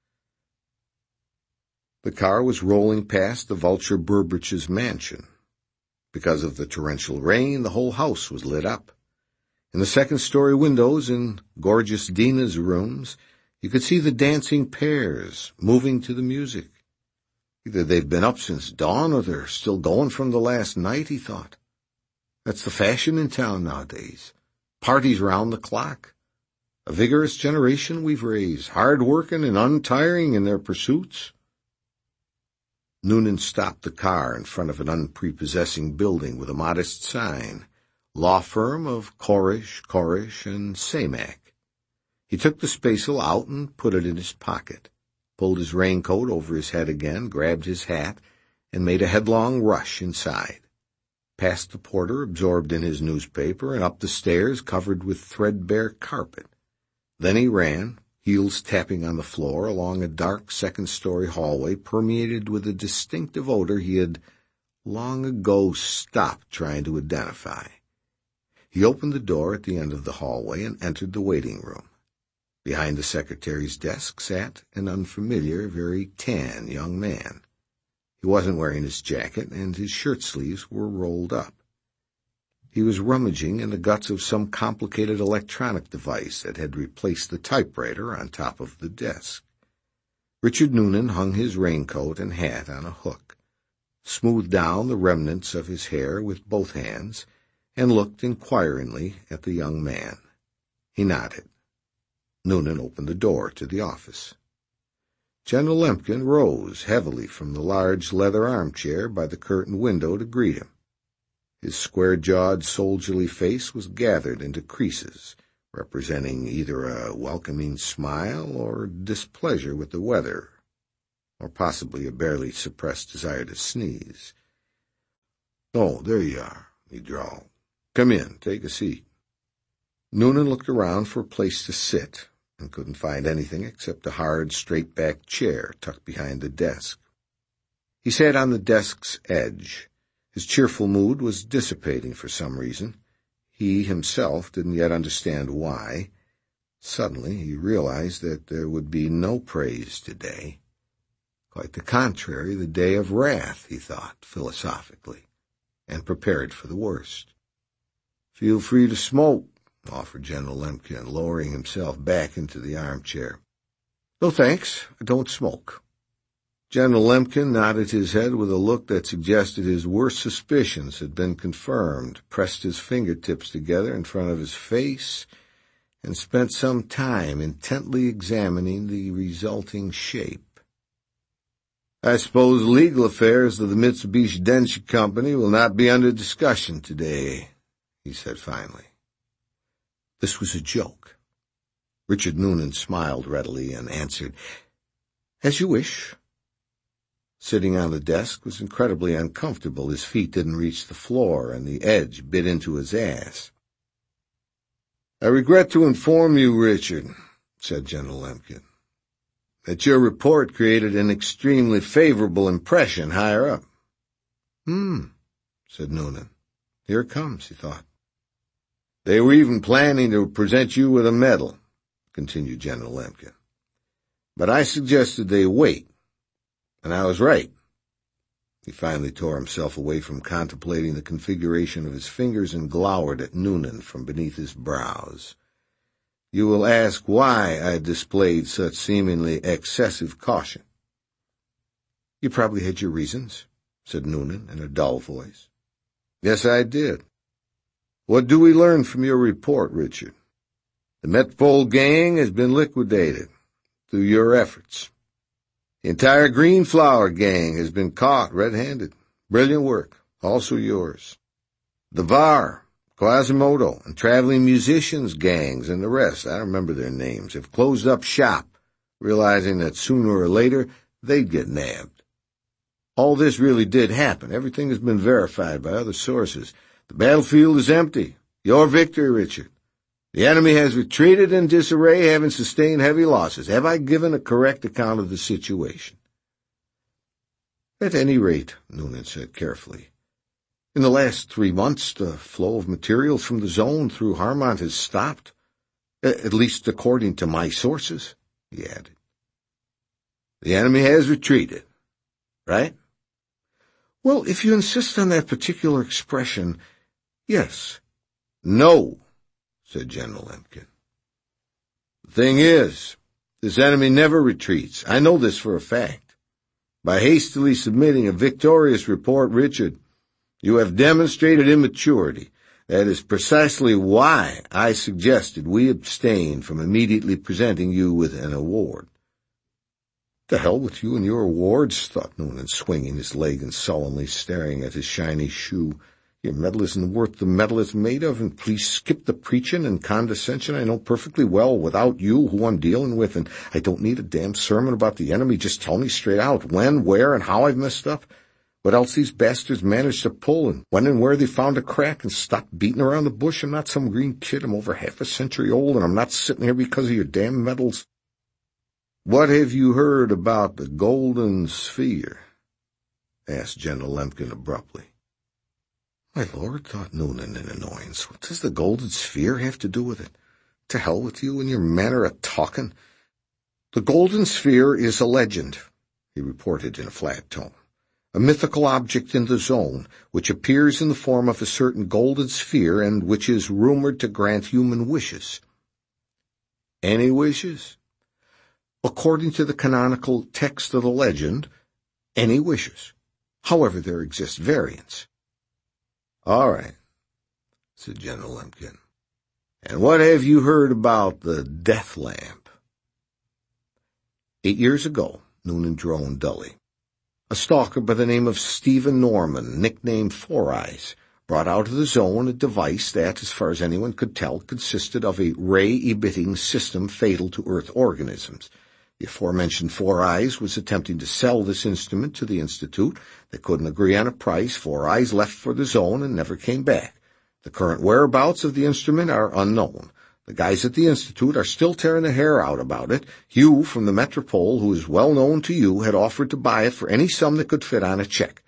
The car was rolling past the Vulture Burbridge's mansion. Because of the torrential rain, the whole house was lit up. In the second-story windows in gorgeous Dina's rooms, you could see the dancing pairs moving to the music. Either they've been up since dawn or they're still going from the last night, he thought. That's the fashion in town nowadays. Parties round the clock. A vigorous generation we've raised, hard-working and untiring in their pursuits. Noonan stopped the car in front of an unprepossessing building with a modest sign, Law Firm of Corish, Corish, and Samac. He took the spaceal out and put it in his pocket, pulled his raincoat over his head again, grabbed his hat, and made a headlong rush inside. Past the porter, absorbed in his newspaper, and up the stairs covered with threadbare carpet. Then he ran, heels tapping on the floor, along a dark second-story hallway permeated with a distinctive odor he had long ago stopped trying to identify. He opened the door at the end of the hallway and entered the waiting room. Behind the secretary's desk sat an unfamiliar, very tan young man. He wasn't wearing his jacket, and his shirt sleeves were rolled up. He was rummaging in the guts of some complicated electronic device that had replaced the typewriter on top of the desk. Richard Noonan hung his raincoat and hat on a hook, smoothed down the remnants of his hair with both hands, and looked inquiringly at the young man. He nodded. Noonan opened the door to the office. General Lemkin rose heavily from the large leather armchair by the curtained window to greet him. His square-jawed, soldierly face was gathered into creases, representing either a welcoming smile or displeasure with the weather, or possibly a barely suppressed desire to sneeze. "Oh, there you are," he drawled. "Come in, take a seat." Noonan looked around for a place to sit, and couldn't find anything except a hard, straight-backed chair tucked behind the desk. He sat on the desk's edge. His cheerful mood was dissipating for some reason. He himself didn't yet understand why. Suddenly he realized that there would be no praise today. Quite the contrary, the day of wrath, he thought, philosophically, and prepared for the worst. "Feel free to smoke," offered General Lemkin, lowering himself back into the armchair. "No, thanks. I don't smoke." General Lemkin nodded his head with a look that suggested his worst suspicions had been confirmed, pressed his fingertips together in front of his face, and spent some time intently examining the resulting shape. "I suppose legal affairs of the Mitsubishi Denshi Company will not be under discussion today," he said finally. This was a joke. Richard Noonan smiled readily and answered, "As you wish." Sitting on the desk was incredibly uncomfortable. His feet didn't reach the floor, and the edge bit into his ass. "I regret to inform you, Richard," said General Lemkin, "that your report created an extremely favorable impression higher up." Hmm, said Noonan. Here it comes, he thought. "They were even planning to present you with a medal," continued General Lemkin. "But I suggested they wait. And I was right." He finally tore himself away from contemplating the configuration of his fingers and glowered at Noonan from beneath his brows. "You will ask why I displayed such seemingly excessive caution." "You probably had your reasons," said Noonan in a dull voice. "Yes, I did. What do we learn from your report, Richard? The Metpole gang has been liquidated through your efforts. The entire Green Flower gang has been caught red-handed. Brilliant work, also yours. The V A R, Quasimodo, and traveling musicians gangs and the rest, I don't remember their names, have closed up shop realizing that sooner or later they'd get nabbed. All this really did happen. Everything has been verified by other sources. The battlefield is empty. Your victory, Richard. The enemy has retreated in disarray, having sustained heavy losses. Have I given a correct account of the situation? At any rate, Noonan said carefully, in the last three months, the flow of materials from the zone through Harmont has stopped, at least according to my sources, he added. The enemy has retreated, right? Well, if you insist on that particular expression, yes. No, said General Lemkin. The thing is, this enemy never retreats. I know this for a fact. By hastily submitting a victorious report, Richard, you have demonstrated immaturity. That is precisely why I suggested we abstain from immediately presenting you with an award. The hell with you and your awards, thought Noonan, swinging his leg and sullenly staring at his shiny shoe. Your medal isn't worth the medal it's made of, and please skip the preaching and condescension. I know perfectly well without you who I'm dealing with, and I don't need a damn sermon about the enemy. Just tell me straight out when, where, and how I've messed up. What else these bastards managed to pull, and when and where they found a crack, and stop beating around the bush. I'm not some green kid. I'm over half a century old, and I'm not sitting here because of your damn medals. What have you heard about the Golden Sphere? Asked General Lemkin abruptly. My lord, thought Noonan in annoyance, what does the Golden Sphere have to do with it? To hell with you and your manner of talking. The Golden Sphere is a legend, he reported in a flat tone. A mythical object in the zone, which appears in the form of a certain golden sphere and which is rumored to grant human wishes. Any wishes? According to the canonical text of the legend, any wishes. However, there exist variants. All right, said General Lemkin. And what have you heard about the death lamp? Eight years ago, Noonan droned dully. A stalker by the name of Stephen Norman, nicknamed Four Eyes, brought out of the zone a device that, as far as anyone could tell, consisted of a ray-emitting system fatal to Earth organisms. The aforementioned Four Eyes was attempting to sell this instrument to the Institute. They couldn't agree on a price. Four Eyes left for the zone and never came back. The current whereabouts of the instrument are unknown. The guys at the Institute are still tearing their hair out about it. Hugh from the Metropole, who is well known to you, had offered to buy it for any sum that could fit on a check.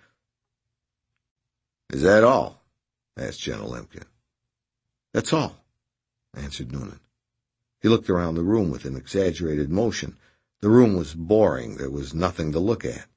Is that all? Asked General Lemkin. That's all, answered Noonan. He looked around the room with an exaggerated motion. The room was boring. There was nothing to look at.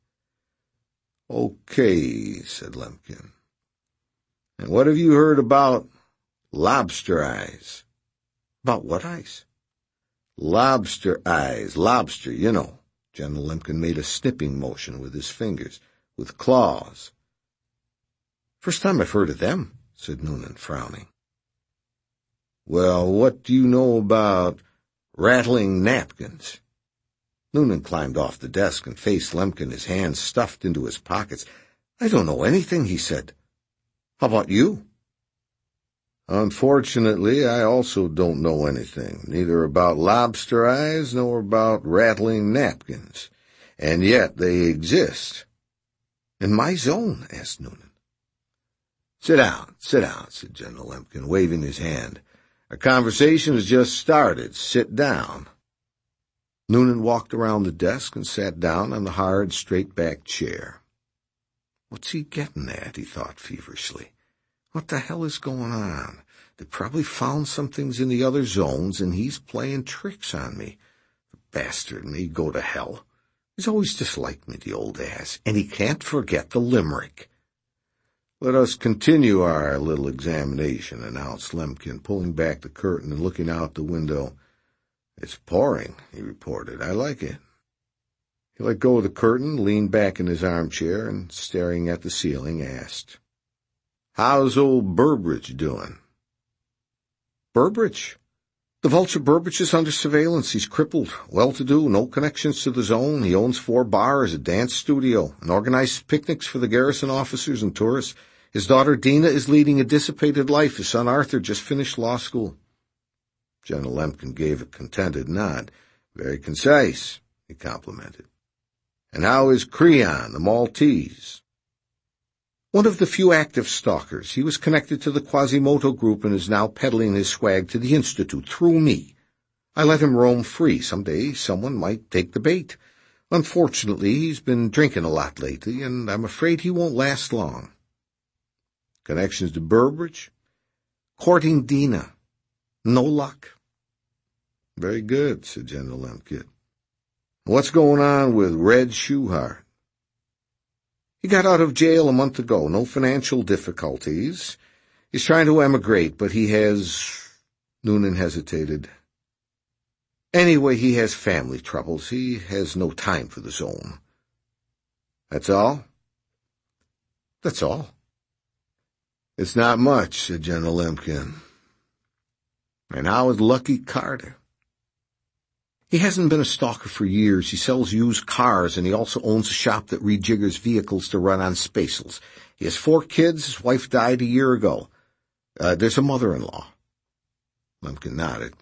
Okay, said Lemkin. And what have you heard about lobster eyes? About what eyes? Lobster eyes. Lobster, you know. General Lemkin made a snipping motion with his fingers, with claws. First time I've heard of them, said Noonan, frowning. Well, what do you know about rattling napkins? Noonan climbed off the desk and faced Lemkin, his hands stuffed into his pockets. I don't know anything, he said. How about you? Unfortunately, I also don't know anything, neither about lobster eyes nor about rattling napkins. And yet they exist. In my zone? Asked Noonan. Sit down, sit down, said General Lemkin, waving his hand. Our conversation has just started. Sit down. Noonan walked around the desk and sat down on the hard, straight-backed chair. What's he getting at? He thought feverishly. What the hell is going on? They probably found some things in the other zones, and he's playing tricks on me. The bastard may go to hell. He's always disliked me, the old ass, and he can't forget the limerick. Let us continue our little examination, announced Lemkin, pulling back the curtain and looking out the window. It's pouring, he reported. I like it. He let go of the curtain, leaned back in his armchair, and, staring at the ceiling, asked, How's old Burbridge doing? Burbridge? The Vulture Burbridge is under surveillance. He's crippled, well-to-do, no connections to the zone. He owns four bars, a dance studio, and organizes picnics for the garrison officers and tourists. His daughter Dina is leading a dissipated life. His son Arthur just finished law school. General Lemkin gave a contented nod. Very concise, he complimented. And how is Creon, the Maltese? One of the few active stalkers. He was connected to the Quasimodo group and is now peddling his swag to the Institute through me. I let him roam free. Someday someone might take the bait. Unfortunately, he's been drinking a lot lately, and I'm afraid he won't last long. Connections to Burbridge? Courting Dina. No luck. Very good, said General Lemke. What's going on with Red Shuhart? He got out of jail a month ago. No financial difficulties. He's trying to emigrate, but he has... Noonan hesitated. Anyway, he has family troubles. He has no time for the zone. That's all? That's all. It's not much, said General Lemkin. And how is Lucky Carter? He hasn't been a stalker for years. He sells used cars, and he also owns a shop that rejiggers vehicles to run on Spacels. He has four kids. His wife died a year ago. Uh, there's a mother-in-law. Lemkin nodded.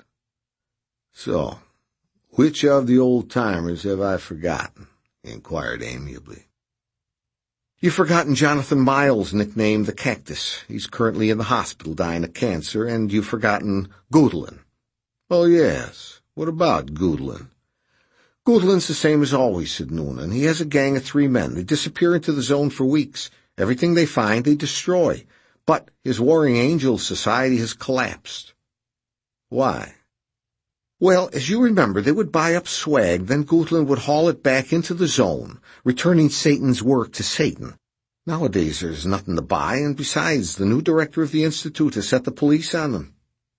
So, which of the old-timers have I forgotten? He inquired amiably. You've forgotten Jonathan Miles, nicknamed the Cactus. He's currently in the hospital dying of cancer, and you've forgotten Goodlin. Oh, yes. What about Goodlin? Goodlin's the same as always, said Noonan. He has a gang of three men. They disappear into the zone for weeks. Everything they find, they destroy. But his Warring Angels Society has collapsed. Why? Well, as you remember, they would buy up swag, then Goodlin would haul it back into the zone, returning Satan's work to Satan. Nowadays there's nothing to buy, and besides, the new director of the Institute has set the police on them.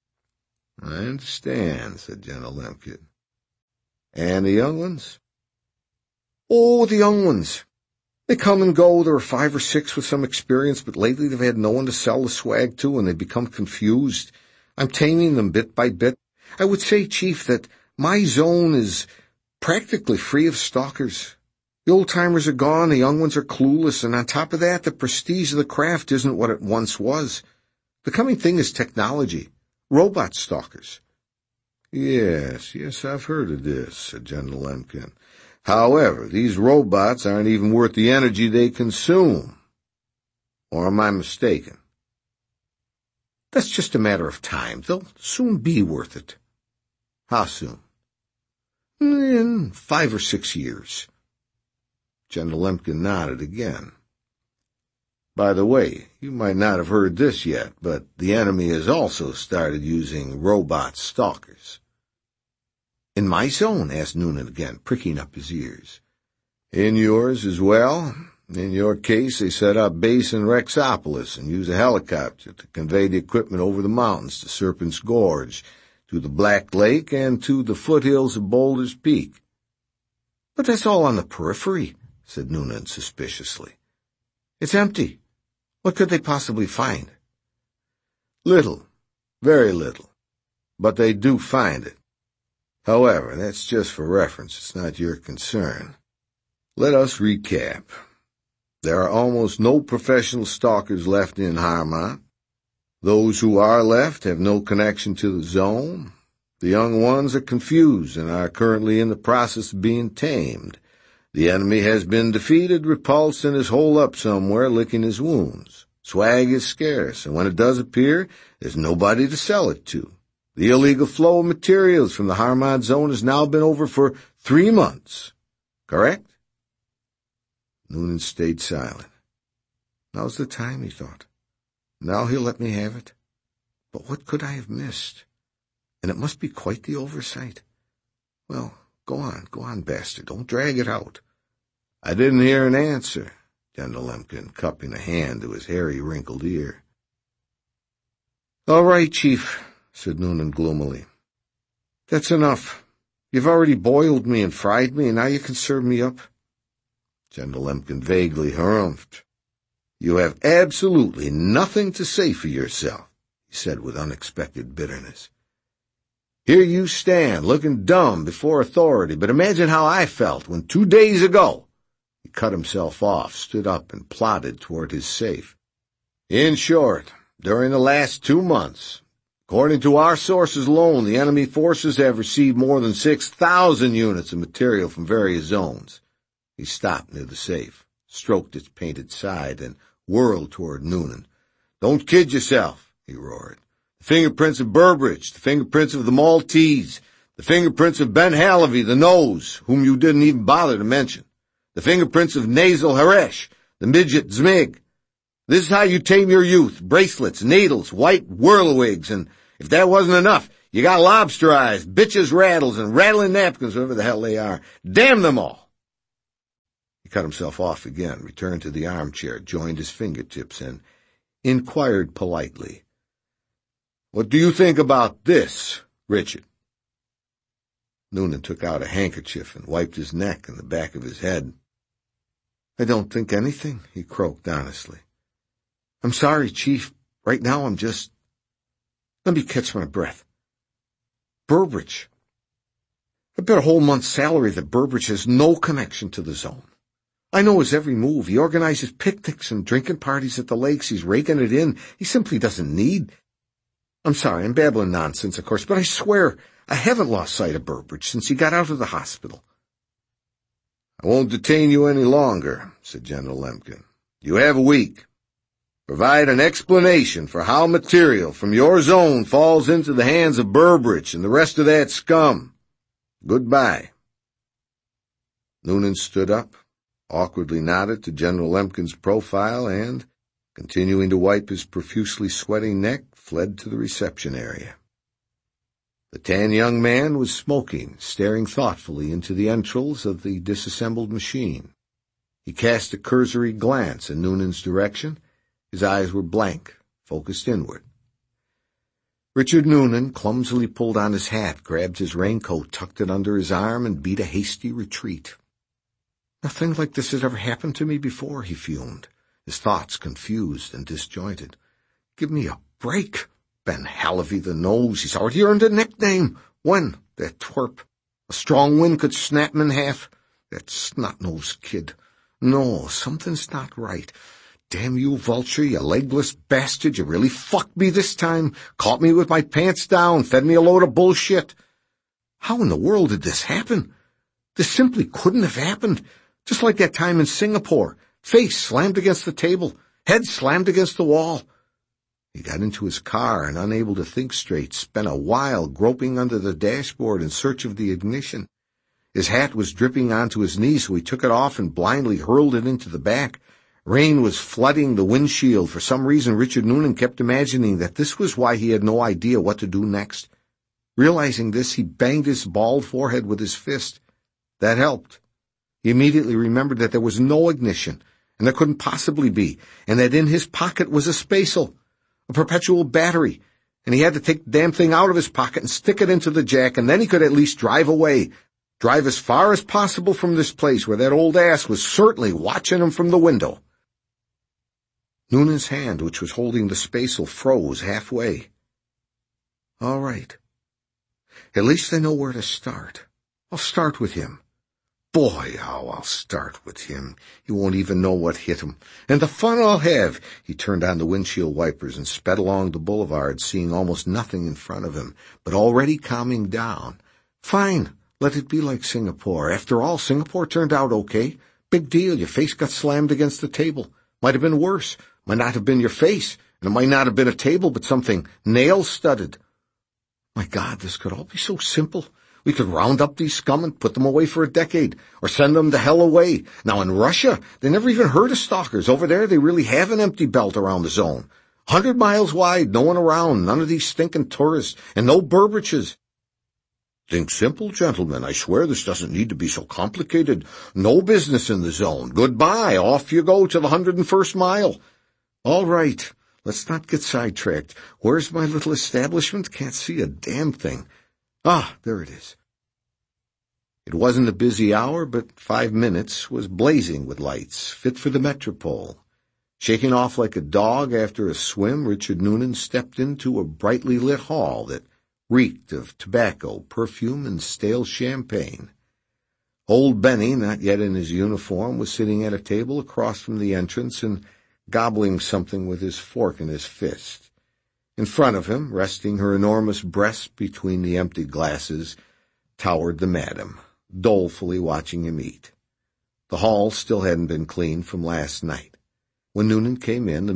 I understand, said General Lemke. And the young ones? Oh, the young ones. They come and go. There are five or six with some experience, but lately they've had no one to sell the swag to, and they become confused. I'm taming them bit by bit. I would say, Chief, that my zone is practically free of stalkers. The old-timers are gone, the young ones are clueless, and on top of that, the prestige of the craft isn't what it once was. The coming thing is technology. Robot stalkers. Yes, yes, I've heard of this, said General Lemkin. However, these robots aren't even worth the energy they consume. Or am I mistaken? That's just a matter of time. They'll soon be worth it. How soon? In five or six years. General Lemkin nodded again. By the way, you might not have heard this yet, but the enemy has also started using robot stalkers. In my zone? Asked Noonan again, pricking up his ears. In yours as well. In your case, they set up base in Rexopolis and use a helicopter to convey the equipment over the mountains to Serpent's Gorge, to the Black Lake, and to the foothills of Boulder's Peak. But that's all on the periphery, said Noonan suspiciously. It's empty. What could they possibly find? Little, very little, but they do find it. However, that's just for reference. It's not your concern. Let us recap. There are almost no professional stalkers left in Harmont. Those who are left have no connection to the zone. The young ones are confused and are currently in the process of being tamed. The enemy has been defeated, repulsed, and is holed up somewhere licking his wounds. Swag is scarce, and when it does appear, there's nobody to sell it to. The illegal flow of materials from the Harmont zone has now been over for three months. Correct? Noonan stayed silent. Now's the time, he thought. Now he'll let me have it. But what could I have missed? And it must be quite the oversight. Well, go on, go on, bastard. Don't drag it out. I didn't hear an answer, General Lemkin, cupping a hand to his hairy, wrinkled ear. All right, Chief, said Noonan gloomily. That's enough. You've already boiled me and fried me, and now you can serve me up. General Lemkin vaguely harumphed. You have absolutely nothing to say for yourself, he said with unexpected bitterness. Here you stand, looking dumb before authority, but imagine how I felt when two days ago he cut himself off, stood up, and plodded toward his safe. In short, during the last two months, According to our sources alone, the enemy forces have received more than six thousand units of material from various zones. He stopped near the safe, stroked its painted side, and whirled toward Noonan. "Don't kid yourself," he roared. "The fingerprints of Burbridge, the fingerprints of the Maltese, the fingerprints of Ben Hallaby, the nose, whom you didn't even bother to mention, the fingerprints of Nasal Haresh, the midget Zmig. This is how you tame your youth: bracelets, needles, white whirliwigs, and if that wasn't enough, you got lobster eyes, bitches' rattles, and rattling napkins, whatever the hell they are. Damn them all!" He cut himself off again, returned to the armchair, joined his fingertips, and inquired politely, "What do you think about this, Richard?" Noonan took out a handkerchief and wiped his neck and the back of his head. "I don't think anything," he croaked honestly. "I'm sorry, Chief. Right now I'm just... Let me catch my breath. Burbridge. I bet a whole month's salary that Burbridge has no connection to the zone. I know his every move. He organizes picnics and drinking parties at the lakes. He's raking it in. He simply doesn't need... I'm sorry, I'm babbling nonsense, of course, but I swear I haven't lost sight of Burbridge since he got out of the hospital." "I won't detain you any longer," said General Lemkin. "You have a week. Provide an explanation for how material from your zone falls into the hands of Burbridge and the rest of that scum. Goodbye." Noonan stood up, awkwardly nodded to General Lemkin's profile, and, continuing to wipe his profusely sweating neck, fled to the reception area. The tan young man was smoking, staring thoughtfully into the entrails of the disassembled machine. He cast a cursory glance in Noonan's direction. His eyes were blank, focused inward. Richard Noonan clumsily pulled on his hat, grabbed his raincoat, tucked it under his arm, and beat a hasty retreat. "Nothing like this has ever happened to me before," he fumed, his thoughts confused and disjointed. "Give me a break. Ben Hallaby the nose. He's already earned a nickname. When? That twerp. A strong wind could snap him in half. That snot-nosed kid. No, something's not right. Damn you, Vulture, you legless bastard. You really fucked me this time. Caught me with my pants down, fed me a load of bullshit. How in the world did this happen? This simply couldn't have happened. Just like that time in Singapore. Face slammed against the table. Head slammed against the wall." He got into his car and, unable to think straight, spent a while groping under the dashboard in search of the ignition. His hat was dripping onto his knee, so he took it off and blindly hurled it into the back. Rain was flooding the windshield. For some reason, Richard Noonan kept imagining that this was why he had no idea what to do next. Realizing this, he banged his bald forehead with his fist. That helped. He immediately remembered that there was no ignition, and there couldn't possibly be, and that in his pocket was a spaceal, a perpetual battery, and he had to take the damn thing out of his pocket and stick it into the jack, and then he could at least drive away, drive as far as possible from this place where that old ass was certainly watching him from the window. Noonan's hand, which was holding the spaceal, froze halfway. All right. At least I know where to start. I'll start with him. Boy, how I'll start with him. He won't even know what hit him. And the fun I'll have. He turned on the windshield wipers and sped along the boulevard, seeing almost nothing in front of him, but already calming down. Fine. Let it be like Singapore. After all, Singapore turned out okay. Big deal. Your face got slammed against the table. Might have been worse. Might not have been your face, and it might not have been a table, but something nail-studded. My God, this could all be so simple. We could round up these scum and put them away for a decade, or send them the hell away. Now, in Russia, they never even heard of stalkers. Over there, they really have an empty belt around the zone. Hundred miles wide, no one around, none of these stinking tourists, and no Burbridges. Think simple, gentlemen. I swear this doesn't need to be so complicated. No business in the zone. Goodbye. Off you go to the hundred and first mile. All right. Let's not get sidetracked. Where's my little establishment? Can't see a damn thing. Ah, there it is. It wasn't a busy hour, but five minutes was blazing with lights, fit for the metropole. Shaking off like a dog after a swim, Richard Noonan stepped into a brightly lit hall that reeked of tobacco, perfume, and stale champagne. Old Benny, not yet in his uniform, was sitting at a table across from the entrance and gobbling something with his fork in his fist. In front of him, resting her enormous breasts between the empty glasses, towered the madam, dolefully watching him eat. The hall still hadn't been cleaned from last night. When Noonan came in, the